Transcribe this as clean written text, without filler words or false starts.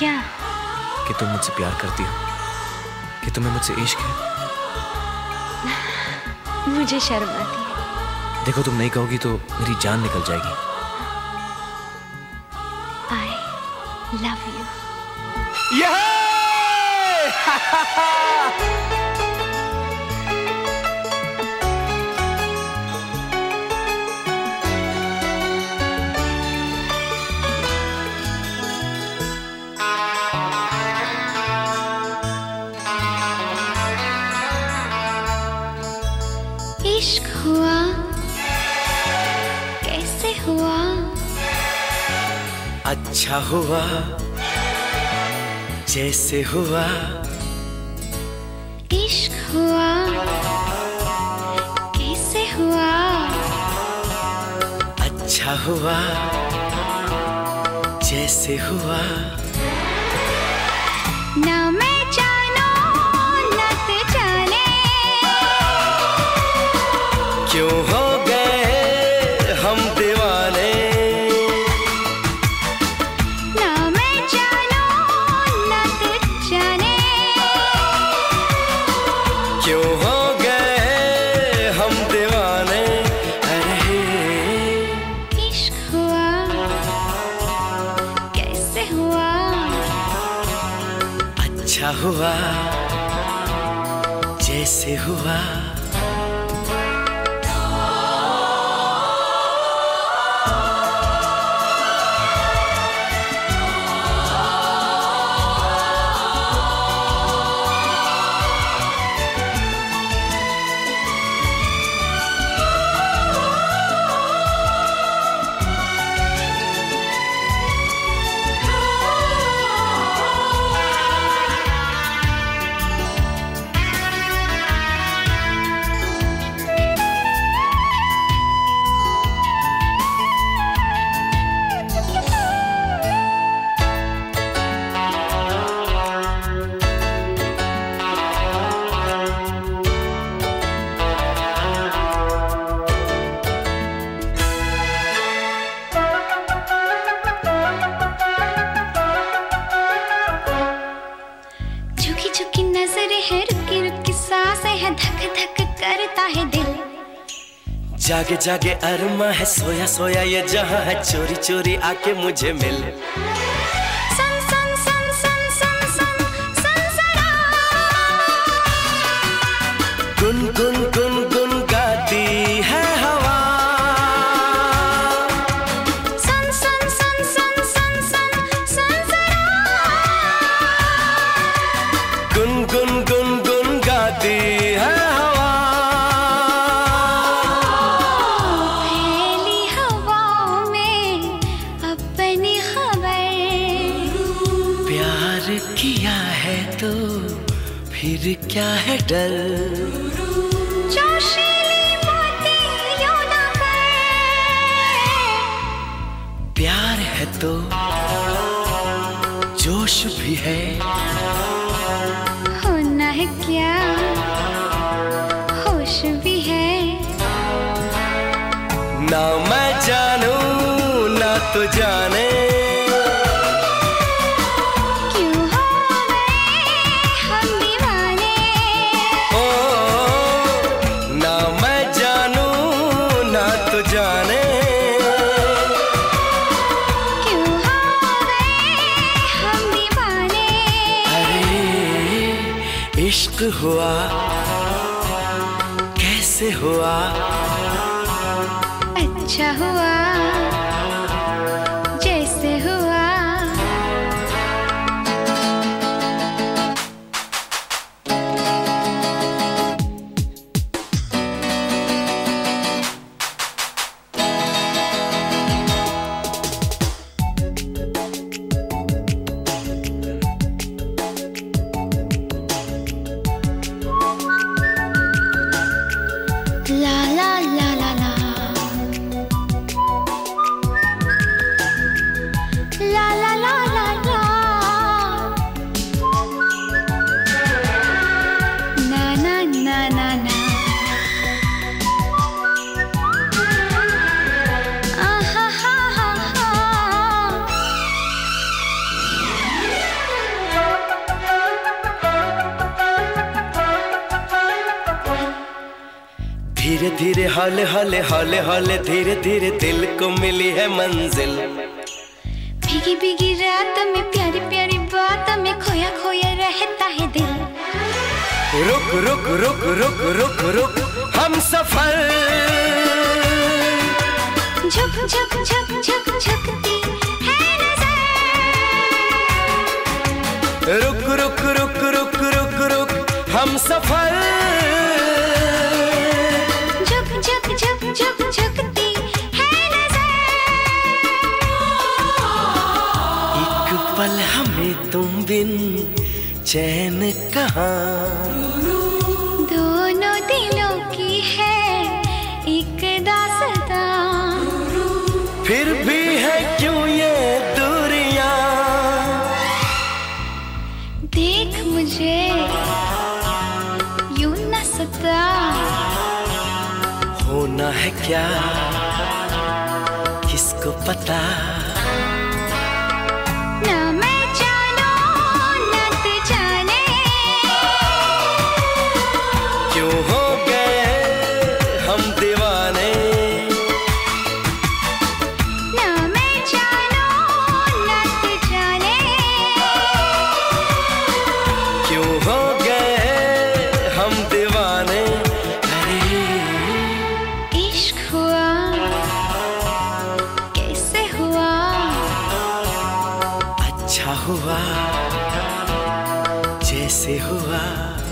क्या? कि तुम मुझसे प्यार करती हो, कि तुम्हें मुझसे इश्क है। मुझे शर्म आती है। देखो, तुम नहीं कहोगी तो मेरी जान निकल जाएगी। I love you. इश्क हुआ कैसे हुआ? अच्छा हुआ जैसे हुआ। इश्क हुआ कैसे हुआ? अच्छा हुआ जैसे हुआ। ना मैं जानू ना तू जाने, क्यों हो गए हम दीवाने। ना मैं जानू ना तू जाने, क्यों हो गए हम दीवाने। अरे इश्क हुआ कैसे हुआ? अच्छा हुआ जैसे हुआ। धक धक करता है दिल। जागे जागे अरमा है, सोया सोया ये जहां है, चोरी चोरी आके मुझे मिल। सन सन सन सन सन सन सनसना, गुन गुन गुन गुन गाती है हवा। सन सन सन सन सन सन सनसना, गुन गुन गुन गुन गाती है हवा। फैली हवाओं में अपनी खबर, प्यार किया है तो फिर क्या है डर। जोशीली बातें यूं ना कर, प्यार है तो जोश भी है। होना है क्या होश भी है। ना मैं जानू ना तो जाने, क्यों हो गए हम दीवाने। ओ ना मैं जानू ना तो जाने, क्यों हो गए हम दीवाने। अरे इश्क हुआ कैसे हुआ। अच्छा हुआ जैसे हुआ। ला ला ला ला ला, धीरे हौले हौले हौले हौले धीरे धीरे दिल को मिली है मंजिल। भीगी भीगी रात में प्यारी प्यारी बात में खोया खोया रहता है दिल। रुक रुक रुक रुक रुक रुक हम सफर, झुक झुक झुक झुक झुकती है नजर। रुक रुक रुक रुक रुक रुक हम सफर, झुक झुक झुक झुक झुकती है नजर। एक पल हमें तुम बिन चैन कहाँ, दोनों दिलों की है एक दास्तां। फिर भी है क्यों ये दूरियां। देख मुझे यूं न सता, होना है क्या किसको पता। ना मैं जानूं ना तू जाने, क्यों हो गए हम दीवाने। ना मैं जानूं ना तू जाने, क्यों हो गए हम दीवाने। अरे इश्क हुआ कैसे हुआ, अच्छा हुआ जैसे हुआ।